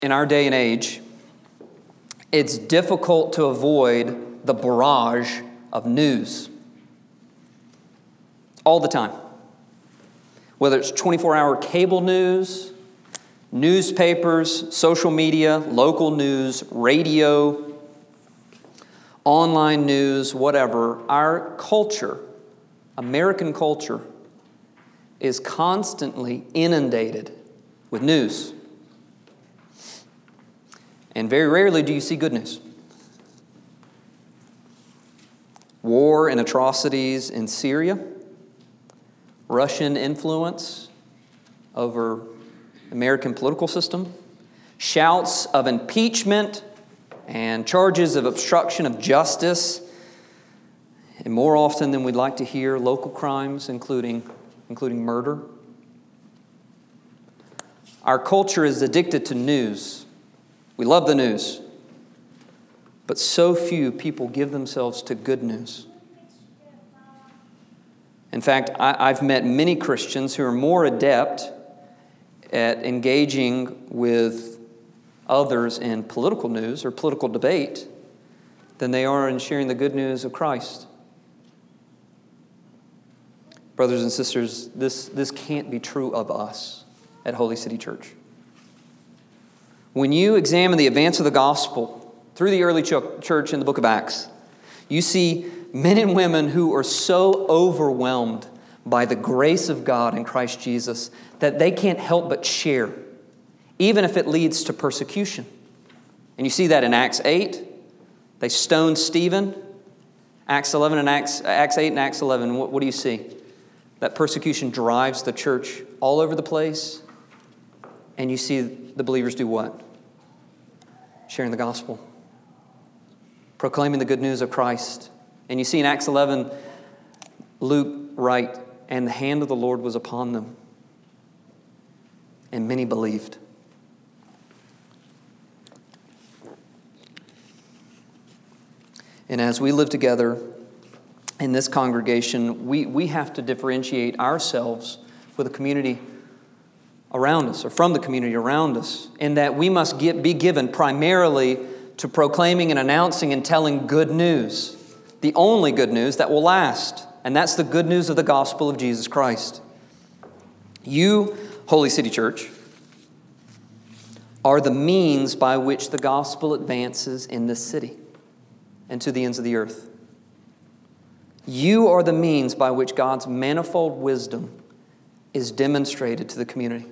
In our day and age, it's difficult to avoid the barrage of news all the time. Whether it's 24-hour cable news, newspapers, social media, local news, radio, online news, whatever, our culture, American culture, is constantly inundated with news. And very rarely do you see good news. War and atrocities in Syria, Russian influence over American political system, shouts of impeachment and charges of obstruction of justice, and more often than we'd like to hear, local crimes, including murder. Our culture is addicted to news. We love the news. But so few people give themselves to good news. In fact, I've met many Christians who are more adept at engaging with others in political news or political debate than they are in sharing the good news of Christ. Brothers and sisters, this can't be true of us at Holy City Church. When you examine the advance of the gospel through the early church in the book of Acts, you see men and women who are so overwhelmed by the grace of God in Christ Jesus that they can't help but share, even if it leads to persecution. And you see that in Acts 8. They stoned Stephen. Acts 11 and Acts 8 and Acts 11. What do you see? That persecution drives the church all over the place. And you see the believers do what? Sharing the gospel. Proclaiming the good news of Christ. And you see in Acts 11, Luke writes, and the hand of the Lord was upon them. And many believed. And as we live together in this congregation, we have to differentiate ourselves with the community around us, or from the community around us, in that we must be given primarily to proclaiming and announcing and telling good news, the only good news that will last, and that's the good news of the gospel of Jesus Christ. You, Holy City Church, are the means by which the gospel advances in this city and to the ends of the earth. You are the means by which God's manifold wisdom is demonstrated to the community.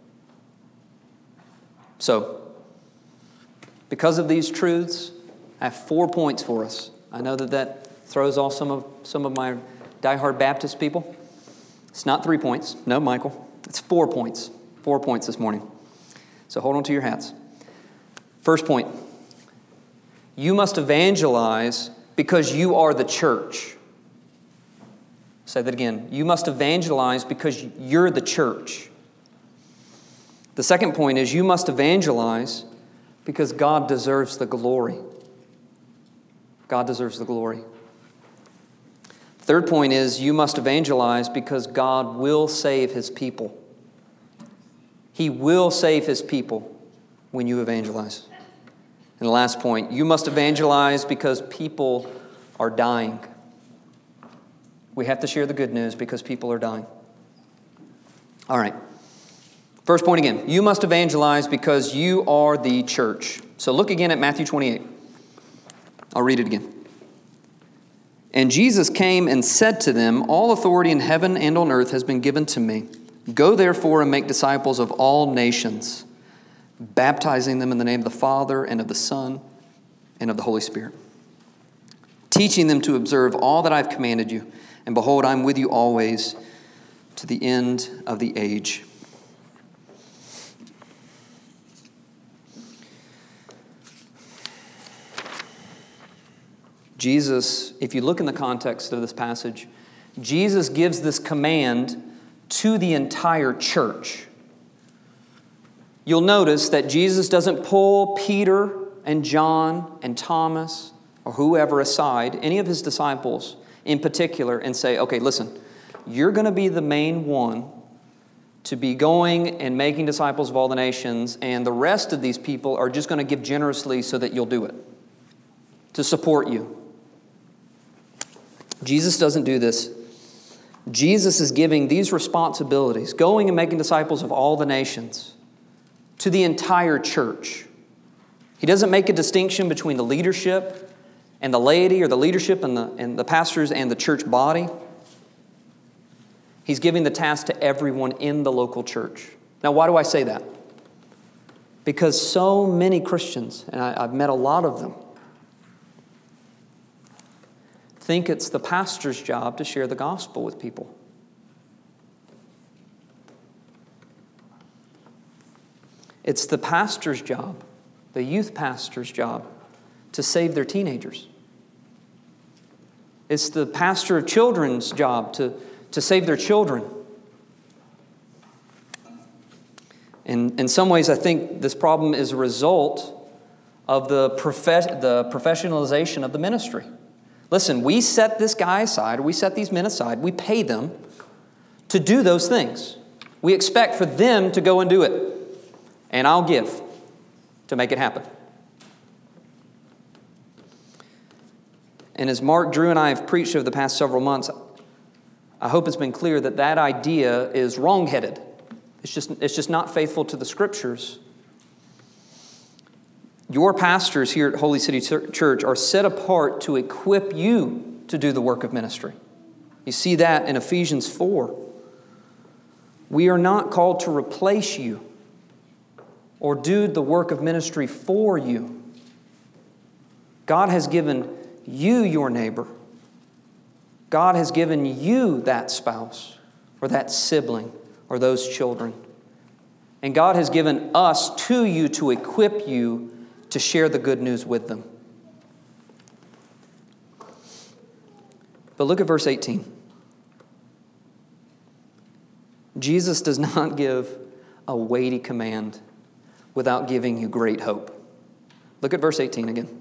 So, because of these truths, I have 4 points for us. I know that throws off some of my diehard Baptist people. It's not 3 points. No, Michael. It's 4 points. 4 points this morning. So hold on to your hats. First point. You must evangelize because you are the church. Say that again. You must evangelize because you're the church. The second point is you must evangelize because God deserves the glory. God deserves the glory. Third point is you must evangelize because God will save His people. He will save His people when you evangelize. And the last point, you must evangelize because people are dying. We have to share the good news because people are dying. All right. First point again. You must evangelize because you are the church. So look again at Matthew 28. I'll read it again. And Jesus came and said to them, all authority in heaven and on earth has been given to me. Go therefore and make disciples of all nations, baptizing them in the name of the Father and of the Son and of the Holy Spirit, teaching them to observe all that I've commanded you. And behold, I'm with you always to the end of the age. Jesus, if you look in the context of this passage, Jesus gives this command to the entire church. You'll notice that Jesus doesn't pull Peter and John and Thomas or whoever aside, any of his disciples in particular, and say, okay, listen, you're going to be the main one to be going and making disciples of all the nations, and the rest of these people are just going to give generously so that you'll do it, to support you. Jesus doesn't do this. Jesus is giving these responsibilities, going and making disciples of all the nations, to the entire church. He doesn't make a distinction between the leadership and the laity, or the leadership and the pastors and the church body. He's giving the task to everyone in the local church. Now, why do I say that? Because so many Christians, and I've met a lot of them, think it's the pastor's job to share the gospel with people. It's the pastor's job, the youth pastor's job, to save their teenagers. It's the pastor of children's job to save their children. And in some ways, I think this problem is a result of the professionalization of the ministry. Listen, we set this guy aside, we set these men aside, we pay them to do those things. We expect for them to go and do it. And I'll give to make it happen. And as Mark, Drew, and I have preached over the past several months, I hope it's been clear that that idea is wrong-headed. It's just not faithful to the Scriptures. Your pastors here at Holy City Church are set apart to equip you to do the work of ministry. You see that in Ephesians 4. We are not called to replace you or do the work of ministry for you. God has given you your neighbor. God has given you that spouse or that sibling or those children. And God has given us to you to equip you to share the good news with them. But look at verse 18. Jesus does not give a weighty command without giving you great hope. Look at verse 18 again.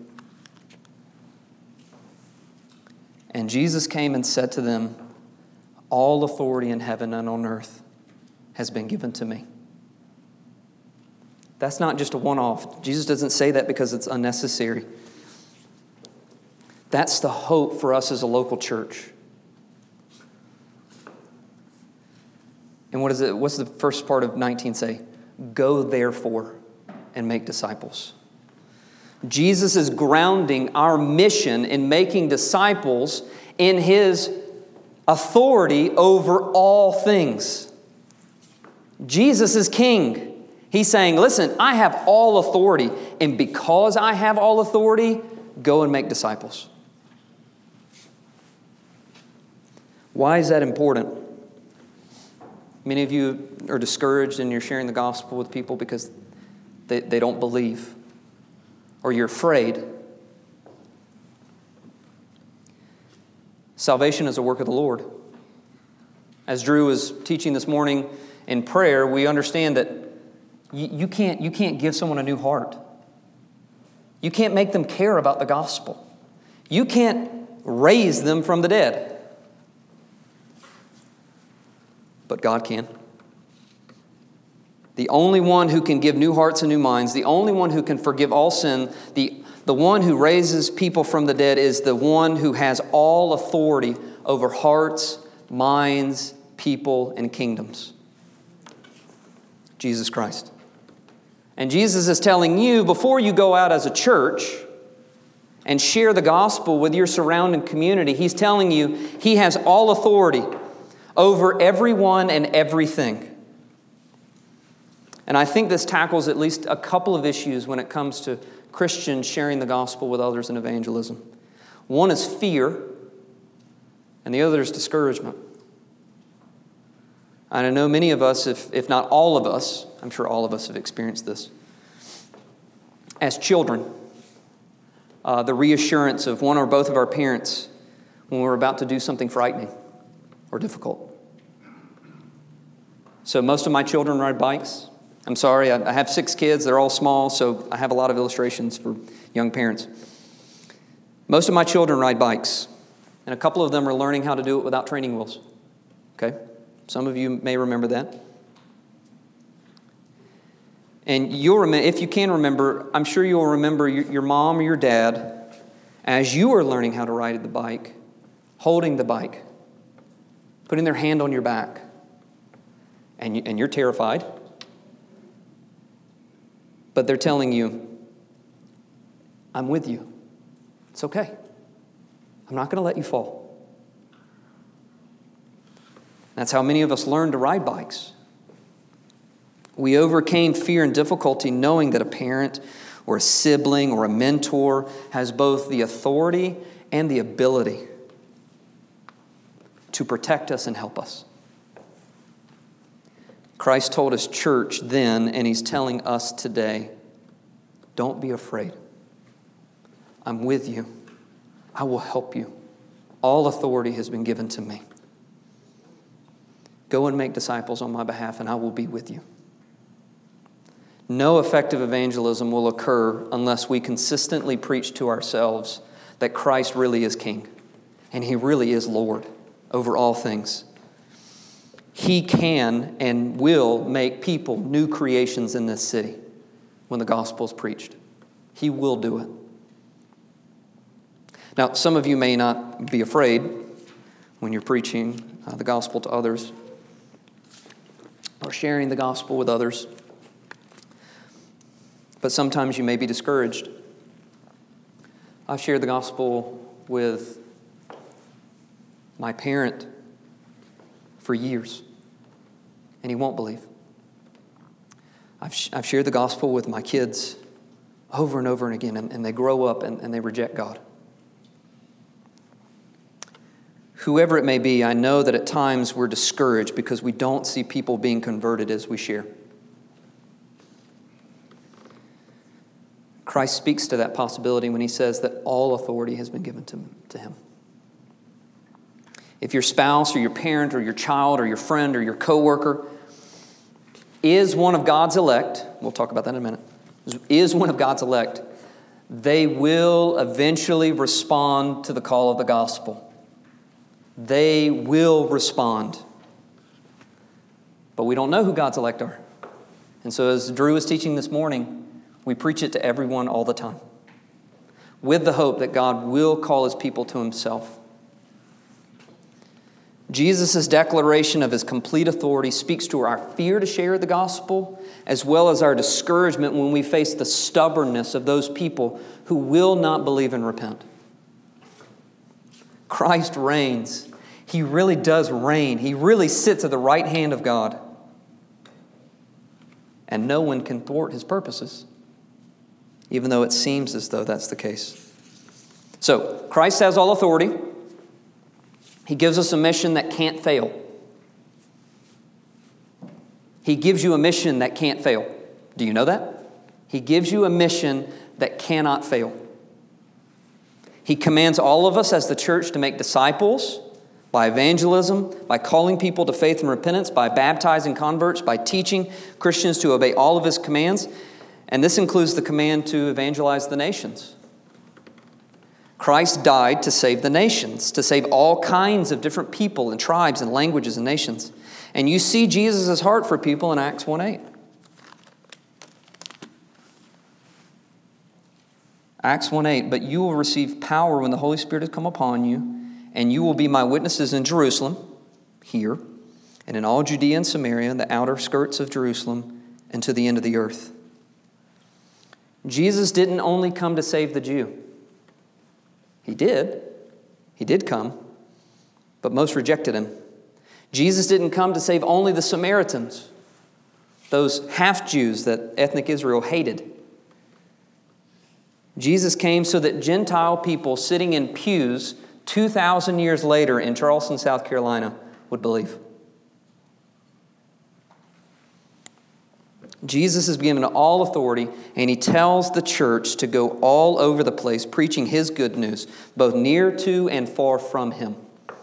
And Jesus came and said to them, all authority in heaven and on earth has been given to me. That's not just a one-off. Jesus doesn't say that because it's unnecessary. That's the hope for us as a local church. And what is it? What's the first part of 19 say? Go therefore and make disciples. Jesus is grounding our mission in making disciples in His authority over all things. Jesus is King. He's saying, listen, I have all authority, and because I have all authority, go and make disciples. Why is that important? Many of you are discouraged and you're sharing the gospel with people because they don't believe, or you're afraid. Salvation is a work of the Lord. As Drew was teaching this morning in prayer, we understand that you can't give someone a new heart. You can't make them care about the gospel. You can't raise them from the dead. But God can. The only one who can give new hearts and new minds, the only one who can forgive all sin, the one who raises people from the dead is the one who has all authority over hearts, minds, people, and kingdoms. Jesus Christ. And Jesus is telling you, before you go out as a church and share the gospel with your surrounding community, He's telling you He has all authority over everyone and everything. And I think this tackles at least a couple of issues when it comes to Christians sharing the gospel with others in evangelism. One is fear, and the other is discouragement. And I know many of us, if not all of us, I'm sure all of us have experienced this. As children, the reassurance of one or both of our parents when we're about to do something frightening or difficult. So most of my children ride bikes. I'm sorry, I have 6 kids. They're all small, so I have a lot of illustrations for young parents. Most of my children ride bikes, and a couple of them are learning how to do it without training wheels. Okay? Some of you may remember that. And you'll remember, if you can remember, I'm sure you'll remember your mom or your dad, as you were learning how to ride the bike, holding the bike, putting their hand on your back, and you're terrified. But they're telling you, I'm with you. It's okay. I'm not going to let you fall. That's how many of us learn to ride bikes. We overcame fear and difficulty knowing that a parent or a sibling or a mentor has both the authority and the ability to protect us and help us. Christ told his church then, and he's telling us today, don't be afraid. I'm with you. I will help you. All authority has been given to me. Go and make disciples on my behalf, and I will be with you. No effective evangelism will occur unless we consistently preach to ourselves that Christ really is King, and he really is Lord over all things. He can and will make people new creations in this city when the gospel is preached. He will do it. Now, some of you may not be afraid when you're preaching the gospel to others or sharing the gospel with others, but sometimes you may be discouraged. I've shared the gospel with my parent for years, and he won't believe. I've shared the gospel with my kids over and over and again, and they grow up and they reject God. Whoever it may be, I know that at times we're discouraged because we don't see people being converted as we share. Christ speaks to that possibility when he says that all authority has been given to him. If your spouse or your parent or your child or your friend or your coworker is one of God's elect, we'll talk about that in a minute, is one of God's elect, they will eventually respond to the call of the gospel. They will respond. But we don't know who God's elect are. And so as Drew was teaching this morning, we preach it to everyone all the time, with the hope that God will call his people to himself. Jesus' declaration of his complete authority speaks to our fear to share the gospel, as well as our discouragement when we face the stubbornness of those people who will not believe and repent. Christ reigns. He really does reign. He really sits at the right hand of God. And no one can thwart his purposes, even though it seems as though that's the case. So, Christ has all authority. He gives us a mission that can't fail. He gives you a mission that can't fail. Do you know that? He gives you a mission that cannot fail. He commands all of us as the church to make disciples by evangelism, by calling people to faith and repentance, by baptizing converts, by teaching Christians to obey all of his commands. And this includes the command to evangelize the nations. Christ died to save the nations, to save all kinds of different people and tribes and languages and nations. And you see Jesus' heart for people in Acts 1:8. Acts 1:8, but you will receive power when the Holy Spirit has come upon you, and you will be my witnesses in Jerusalem, here, and in all Judea and Samaria, the outer skirts of Jerusalem, and to the end of the earth. Jesus didn't only come to save the Jew. He did. He did come, but most rejected him. Jesus didn't come to save only the Samaritans, those half-Jews that ethnic Israel hated. Jesus came so that Gentile people sitting in pews 2,000 years later in Charleston, South Carolina, would believe. Jesus is given all authority, and he tells the church to go all over the place preaching his good news, both near to and far from him.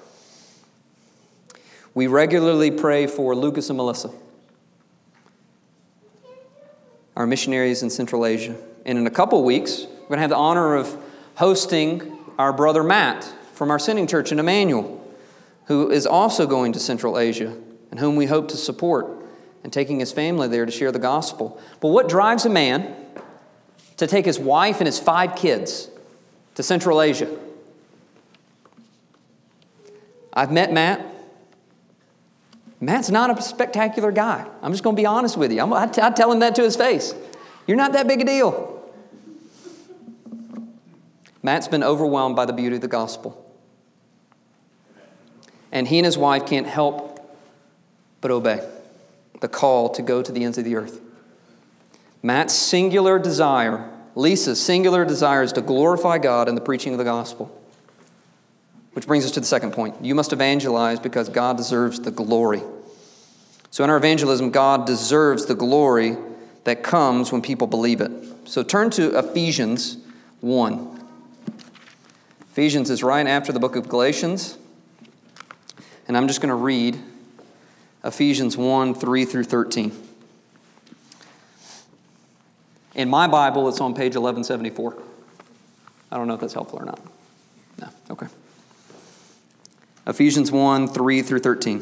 We regularly pray for Lucas and Melissa, our missionaries in Central Asia. And in a couple weeks, we're going to have the honor of hosting our brother Matt from our sending church in Emmanuel, who is also going to Central Asia and whom we hope to support and taking his family there to share the gospel. But what drives a man to take his wife and his 5 kids to Central Asia? I've met Matt. Matt's not a spectacular guy. I'm just going to be honest with you. I tell him that to his face. You're not that big a deal. Matt's been overwhelmed by the beauty of the gospel. And he and his wife can't help but obey the call to go to the ends of the earth. Matt's singular desire, Lisa's singular desire, is to glorify God in the preaching of the gospel. Which brings us to the second point. You must evangelize because God deserves the glory. So in our evangelism, God deserves the glory that comes when people believe it. So turn to Ephesians 1. Ephesians is right after the book of Galatians. And I'm just going to read Ephesians 1, 3 through 13. In my Bible, it's on page 1174. I don't know if that's helpful or not. No, okay. Ephesians 1, 3 through 13.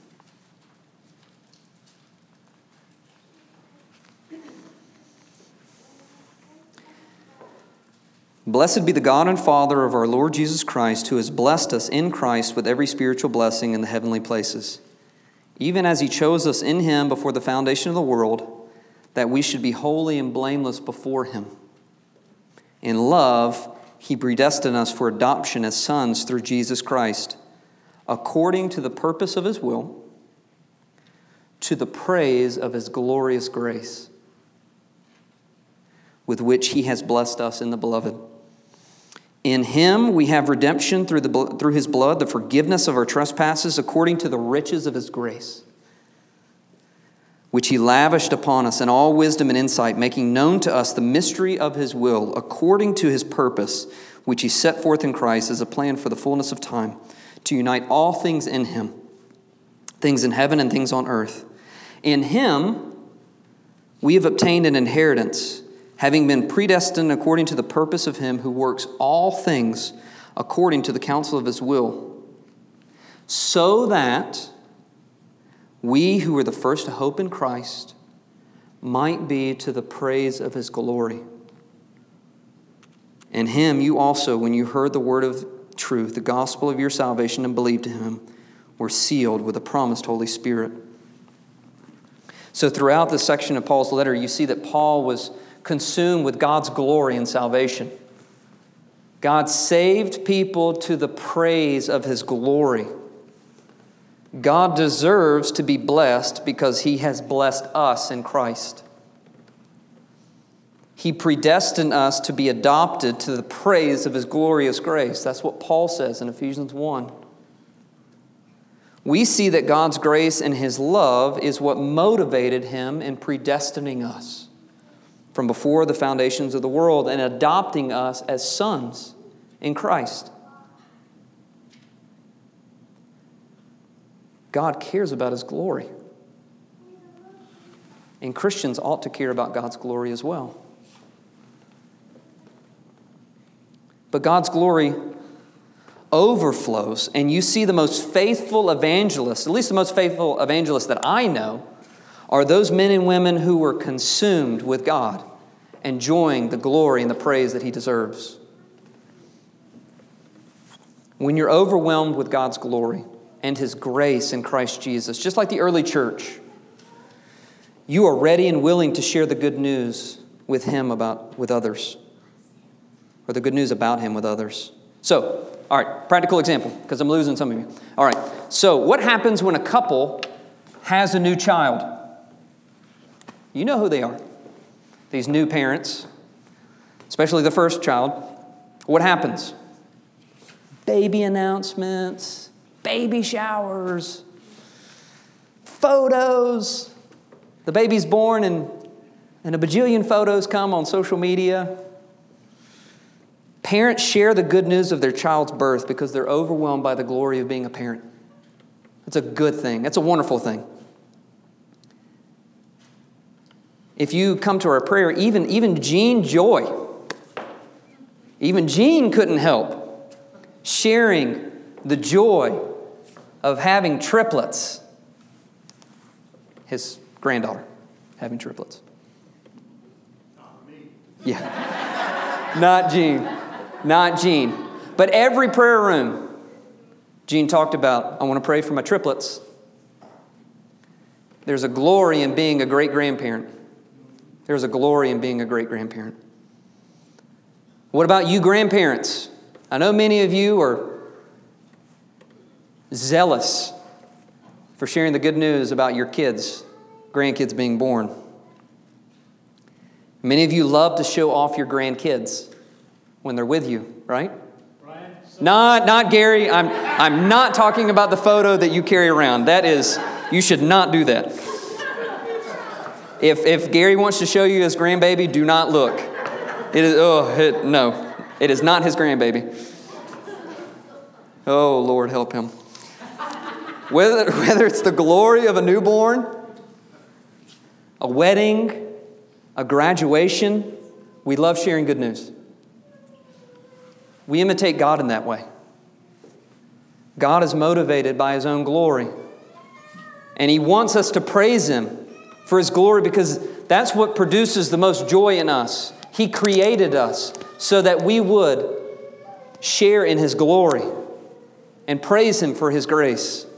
Blessed be the God and Father of our Lord Jesus Christ, who has blessed us in Christ with every spiritual blessing in the heavenly places, even as he chose us in him before the foundation of the world, that we should be holy and blameless before him. In love, he predestined us for adoption as sons through Jesus Christ, according to the purpose of his will, to the praise of his glorious grace, with which he has blessed us in the beloved. In him we have redemption through his blood, the forgiveness of our trespasses, according to the riches of his grace, which he lavished upon us in all wisdom and insight, making known to us the mystery of his will, according to his purpose, which he set forth in Christ as a plan for the fullness of time, to unite all things in him, things in heaven and things on earth. In him we have obtained an inheritance, having been predestined according to the purpose of him who works all things according to the counsel of his will, so that we who were the first to hope in Christ might be to the praise of his glory. In him you also, when you heard the word of truth, the gospel of your salvation, and believed in him, were sealed with the promised Holy Spirit. So throughout this section of Paul's letter, you see that Paul was consumed with God's glory and salvation. God saved people to the praise of his glory. God deserves to be blessed because he has blessed us in Christ. He predestined us to be adopted to the praise of his glorious grace. That's what Paul says in Ephesians 1. We see that God's grace and his love is what motivated him in predestining us from before the foundations of the world and adopting us as sons in Christ. God cares about his glory. And Christians ought to care about God's glory as well. But God's glory overflows, and you see the most faithful evangelists, at least the most faithful evangelists that I know, are those men and women who were consumed with God, enjoying the glory and the praise that he deserves. When you're overwhelmed with God's glory and his grace in Christ Jesus, just like the early church, you are ready and willing to share the good news with him with others, or the good news about him with others. So, all right, practical example, because I'm losing some of you. All right, so what happens when a couple has a new child? You know who they are. These new parents, especially the first child. What happens? Baby announcements, baby showers, photos. The baby's born and a bajillion photos come on social media. Parents share the good news of their child's birth because they're overwhelmed by the glory of being a parent. It's a good thing. It's a wonderful thing. If you come to our prayer, even Jean Joy, even Jean couldn't help sharing the joy of having triplets. His granddaughter having triplets? Yeah. Not Gene. Not Gene. But every prayer room, Gene talked about, I want to pray for my triplets. There's a glory in being a great-grandparent. There's a glory in being a great-grandparent. What about you grandparents? I know many of you are zealous for sharing the good news about your kids, grandkids being born. Many of you love to show off your grandkids when they're with you, right? Not Gary. I'm not talking about the photo that you carry around. That is, you should not do that. If Gary wants to show you his grandbaby, do not look. No, it is not his grandbaby. Oh, Lord, help him. Whether it's the glory of a newborn, a wedding, a graduation, we love sharing good news. We imitate God in that way. God is motivated by His own glory. And He wants us to praise Him for His glory because that's what produces the most joy in us. He created us so that we would share in His glory and praise Him for His grace.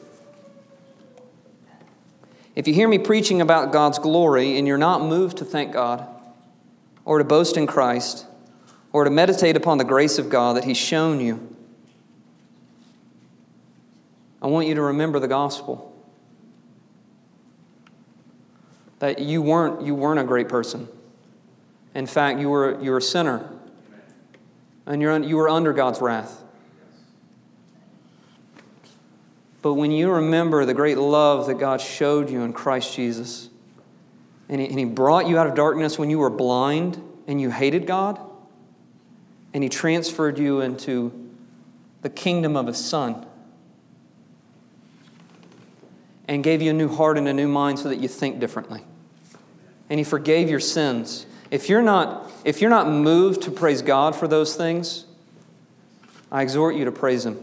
If you hear me preaching about God's glory and you're not moved to thank God or to boast in Christ or to meditate upon the grace of God that He's shown you, I want you to remember the gospel. That you weren't a great person. In fact, you were a sinner. And you were under God's wrath. But when you remember the great love that God showed you in Christ Jesus, and He brought you out of darkness when you were blind and you hated God, and He transferred you into the kingdom of His Son, and gave you a new heart and a new mind so that you think differently. And He forgave your sins. If you're not moved to praise God for those things, I exhort you to praise Him.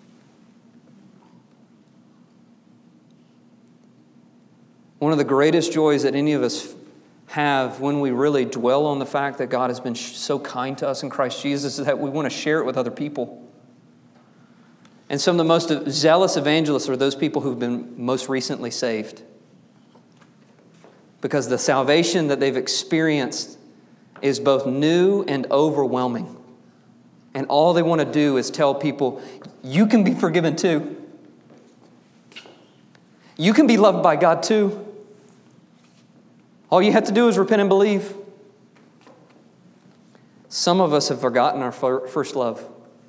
One of the greatest joys that any of us have when we really dwell on the fact that God has been so kind to us in Christ Jesus is that we want to share it with other people. And some of the most zealous evangelists are those people who've been most recently saved. Because the salvation that they've experienced is both new and overwhelming. And all they want to do is tell people, you can be forgiven too. You can be loved by God too. All you have to do is repent and believe. Some of us have forgotten our first love.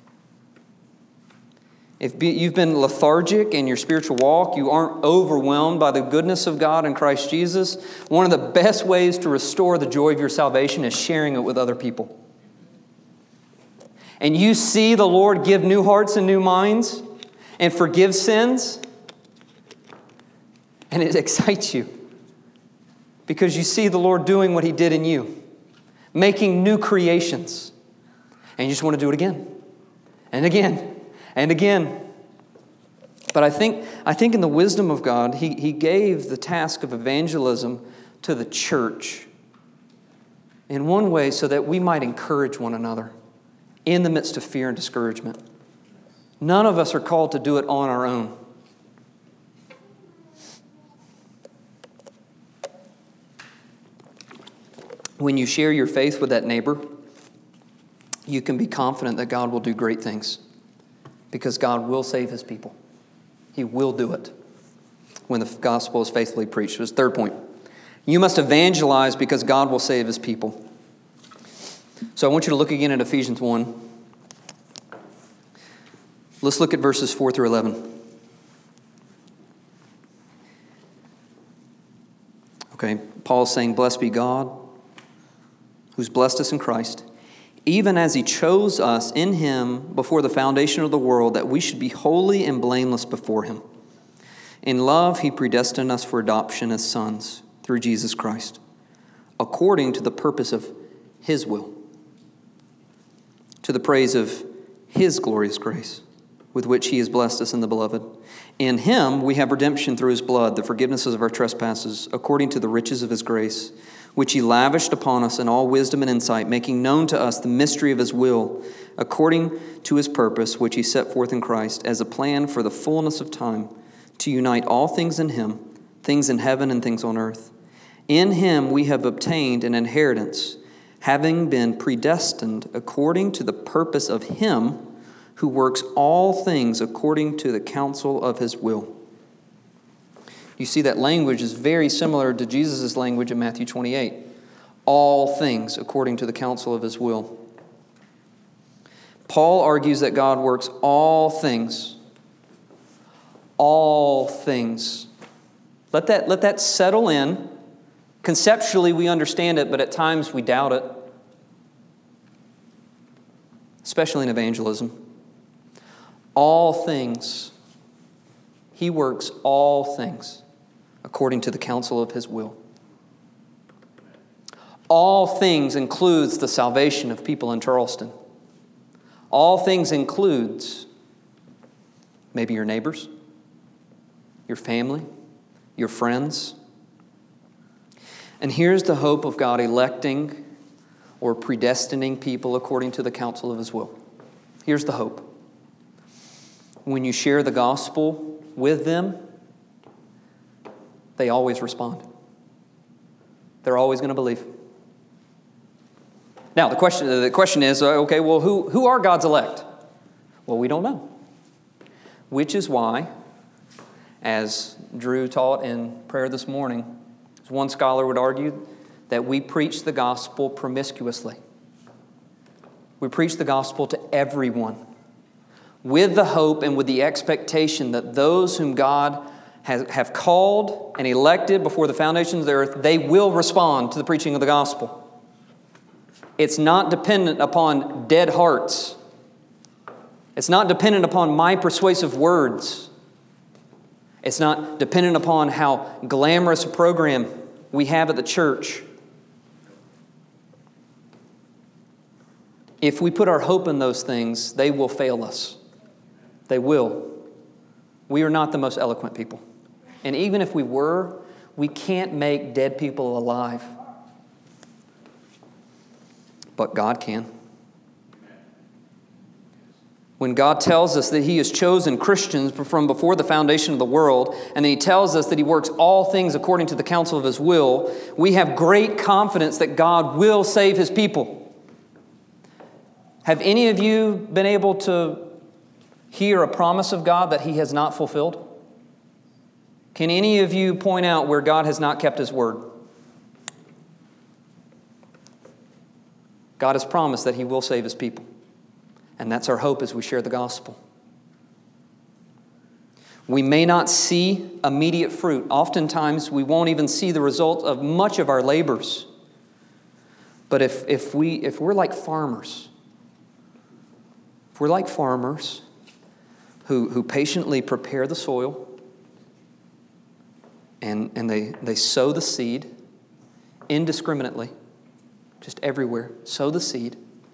If you've been lethargic in your spiritual walk, you aren't overwhelmed by the goodness of God in Christ Jesus, one of the best ways to restore the joy of your salvation is sharing it with other people. And you see the Lord give new hearts and new minds and forgive sins, and it excites you because you see the Lord doing what He did in you, making new creations, and you just want to do it again and again. And again. But I think in the wisdom of God, He gave the task of evangelism to the church in one way so that we might encourage one another in the midst of fear and discouragement. None of us are called to do it on our own. When you share your faith with that neighbor, you can be confident that God will do great things. Because God will save His people. He will do it when the gospel is faithfully preached. So his third point. You must evangelize because God will save His people. So I want you to look again at Ephesians 1. Let's look at verses 4 through 11. Okay, Paul's saying, blessed be God, who's blessed us in Christ, even as He chose us in Him before the foundation of the world, that we should be holy and blameless before Him. In love, He predestined us for adoption as sons through Jesus Christ, according to the purpose of His will, to the praise of His glorious grace, with which he has blessed us in the Beloved. In him we have redemption through his blood, the forgiveness of our trespasses, according to the riches of his grace, which he lavished upon us in all wisdom and insight, making known to us the mystery of his will, according to his purpose, which he set forth in Christ, as a plan for the fullness of time, to unite all things in him, things in heaven and things on earth. In him we have obtained an inheritance, having been predestined according to the purpose of him who works all things according to the counsel of his will. You see, that language is very similar to Jesus' language in Matthew 28. All things according to the counsel of his will. Paul argues that God works all things. All things. Let that settle in. Conceptually, we understand it, but at times we doubt it. Especially in evangelism. All things. He works all things according to the counsel of his will. All things includes the salvation of people in Charleston. All things includes maybe your neighbors, your family, your friends. And here's the hope of God electing or predestining people according to the counsel of his will. Here's the hope. When you share the gospel with them, they always respond. They're always going to believe. Now, the question is, okay, well, who are God's elect? Well, we don't know. Which is why, as Drew taught in prayer this morning, one scholar would argue that we preach the gospel promiscuously. We preach the gospel to everyone with the hope and with the expectation that those whom God have called and elected before the foundations of the earth, they will respond to the preaching of the gospel. It's not dependent upon dead hearts. It's not dependent upon my persuasive words. It's not dependent upon how glamorous a program we have at the church. If we put our hope in those things, they will fail us. They will. We are not the most eloquent people. And even if we were, we can't make dead people alive. But God can. When God tells us that he has chosen Christians from before the foundation of the world, and then he tells us that he works all things according to the counsel of his will, we have great confidence that God will save his people. Have any of you been able to hear a promise of God that he has not fulfilled? Can any of you point out where God has not kept his word? God has promised that he will save his people. And that's our hope as we share the gospel. We may not see immediate fruit. Oftentimes, we won't even see the result of much of our labors. But if we're like farmers, who patiently prepare the soil and they sow the seed indiscriminately, just everywhere, sow the seed,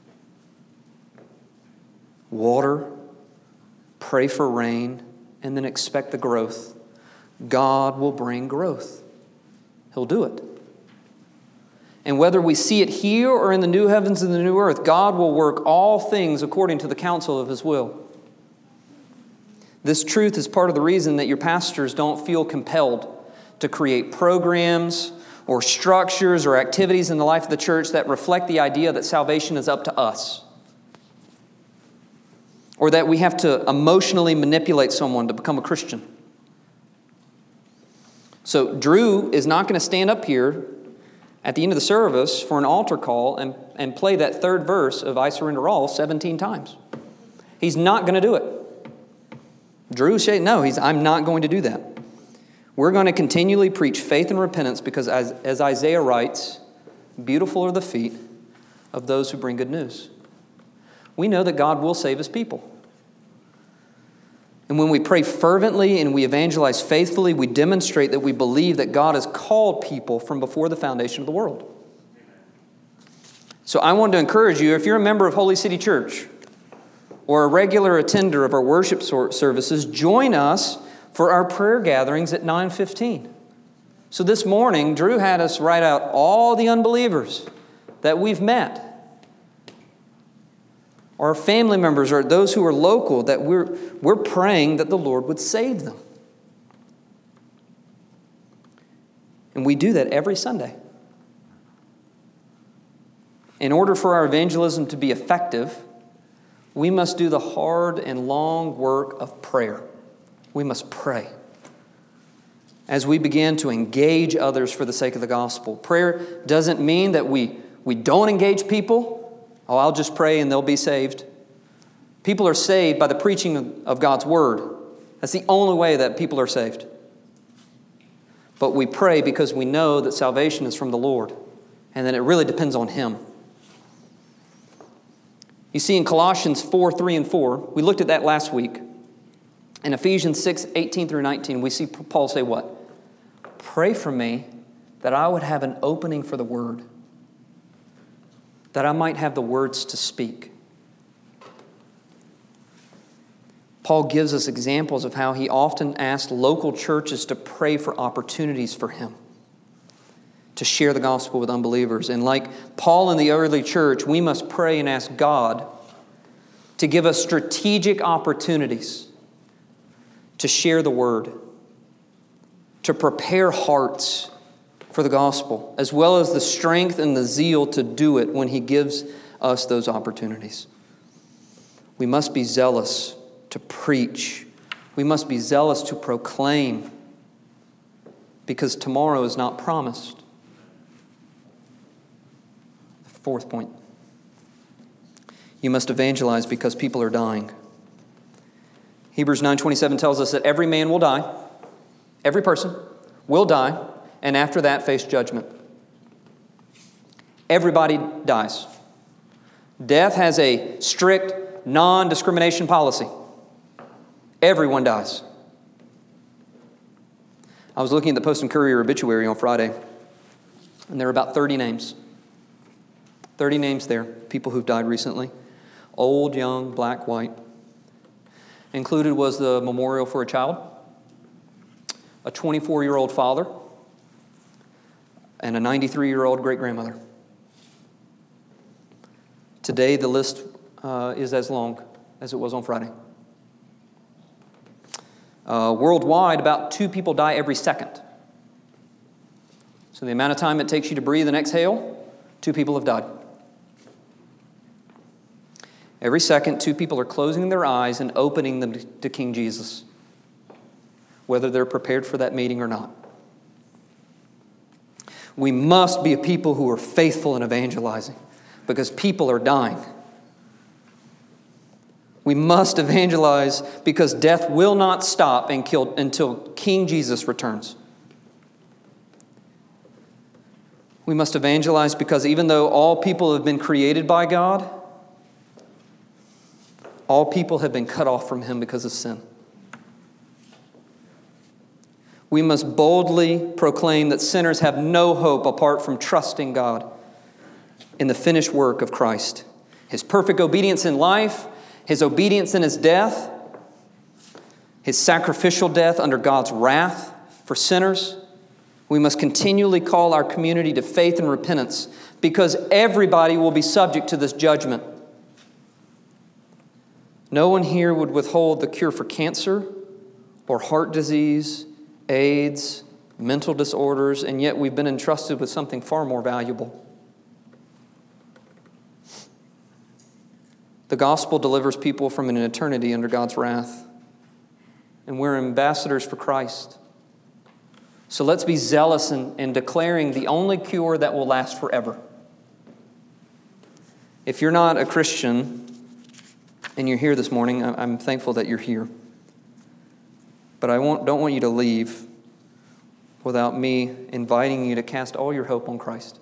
water, pray for rain, and then expect the growth. God will bring growth. He'll do it. And whether we see it here or in the new heavens and the new earth, God will work all things according to the counsel of his will. This truth is part of the reason that your pastors don't feel compelled to create programs or structures or activities in the life of the church that reflect the idea that salvation is up to us. Or that we have to emotionally manipulate someone to become a Christian. So Drew is not going to stand up here at the end of the service for an altar call and play that third verse of I Surrender All 17 times. He's not going to do it. Drew said, no, I'm not going to do that. We're going to continually preach faith and repentance because as Isaiah writes, beautiful are the feet of those who bring good news. We know that God will save his people. And when we pray fervently and we evangelize faithfully, we demonstrate that we believe that God has called people from before the foundation of the world. So I want to encourage you, if you're a member of Holy City Church, or a regular attender of our worship services, join us for our prayer gatherings at 9:15. So this morning, Drew had us write out all the unbelievers that we've met, or our family members, or those who are local, that we're praying that the Lord would save them. And we do that every Sunday. In order for our evangelism to be effective, we must do the hard and long work of prayer. We must pray as we begin to engage others for the sake of the gospel. Prayer doesn't mean that we don't engage people. Oh, I'll just pray and they'll be saved. People are saved by the preaching of God's word. That's the only way that people are saved. But we pray because we know that salvation is from the Lord and that it really depends on Him. You see in Colossians 4:3 and 4, we looked at that last week. In Ephesians 6:18 through 19, we see Paul say what? Pray for me that I would have an opening for the word, that I might have the words to speak. Paul gives us examples of how he often asked local churches to pray for opportunities for him to share the gospel with unbelievers. And like Paul in the early church, we must pray and ask God to give us strategic opportunities to share the word, to prepare hearts for the gospel, as well as the strength and the zeal to do it when He gives us those opportunities. We must be zealous to preach. We must be zealous to proclaim, because tomorrow is not promised. Fourth point. You must evangelize because people are dying. Hebrews 9:27 tells us that every man will die. Every person will die, and after that face judgment. Everybody dies. Death has a strict non-discrimination policy. Everyone dies. I was looking at the Post and Courier obituary on Friday, and there were about 30 names. 30 names there, people who've died recently. Old, young, black, white. Included was the memorial for a child, a 24-year-old father, and a 93-year-old great-grandmother. Today, the list is as long as it was on Friday. Worldwide, about 2 people die every second. So the amount of time it takes you to breathe and exhale, 2 people have died. Every second, 2 people are closing their eyes and opening them to King Jesus, whether they're prepared for that meeting or not. We must be a people who are faithful in evangelizing, because people are dying. We must evangelize because death will not stop until King Jesus returns. We must evangelize because even though all people have been created by God, all people have been cut off from Him because of sin. We must boldly proclaim that sinners have no hope apart from trusting God in the finished work of Christ. His perfect obedience in life, His obedience in His death, His sacrificial death under God's wrath for sinners. We must continually call our community to faith and repentance, because everybody will be subject to this judgment. No one here would withhold the cure for cancer or heart disease, AIDS, mental disorders, and yet we've been entrusted with something far more valuable. The gospel delivers people from an eternity under God's wrath, and we're ambassadors for Christ. So let's be zealous in declaring the only cure that will last forever. If you're not a Christian and you're here this morning, I'm thankful that you're here. But I don't want you to leave without me inviting you to cast all your hope on Christ.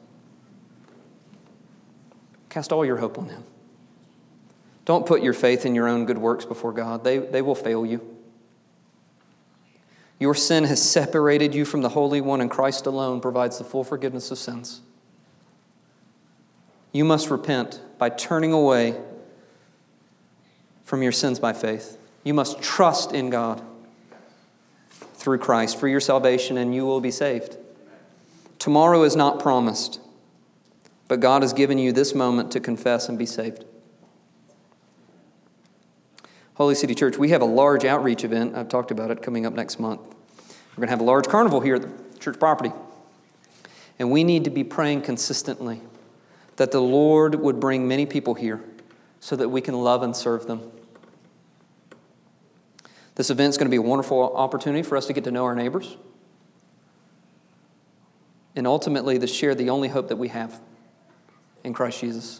Cast all your hope on Him. Don't put your faith in your own good works before God. They will fail you. Your sin has separated you from the Holy One, and Christ alone provides the full forgiveness of sins. You must repent by turning away from your sins by faith. You must trust in God through Christ for your salvation, and you will be saved. Tomorrow is not promised, but God has given you this moment to confess and be saved. Holy City Church, we have a large outreach event. I've talked about it coming up next month. We're going to have a large carnival here at the church property. And we need to be praying consistently that the Lord would bring many people here so that we can love and serve them. This event is going to be a wonderful opportunity for us to get to know our neighbors and ultimately to share the only hope that we have in Christ Jesus.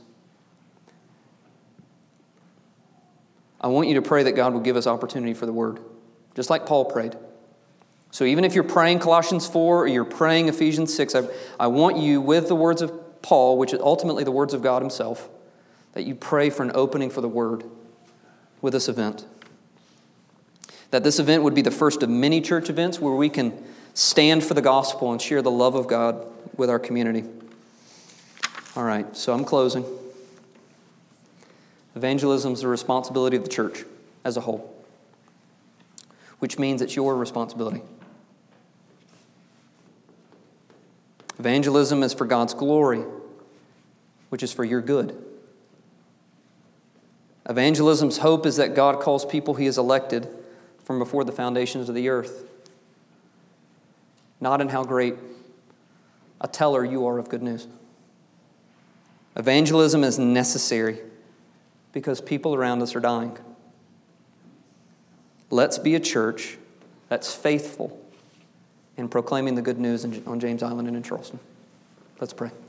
I want you to pray that God will give us opportunity for the Word, just like Paul prayed. So even if you're praying Colossians 4 or you're praying Ephesians 6, I want you, with the words of Paul, which is ultimately the words of God himself, that you pray for an opening for the Word with this event. That this event would be the first of many church events where we can stand for the gospel and share the love of God with our community. All right, so I'm closing. Evangelism is the responsibility of the church as a whole, which means it's your responsibility. Evangelism is for God's glory, which is for your good. Evangelism's hope is that God calls people he has elected from before the foundations of the earth, not in how great a teller you are of good news. Evangelism is necessary because people around us are dying. Let's be a church that's faithful in proclaiming the good news on James Island and in Charleston. Let's pray.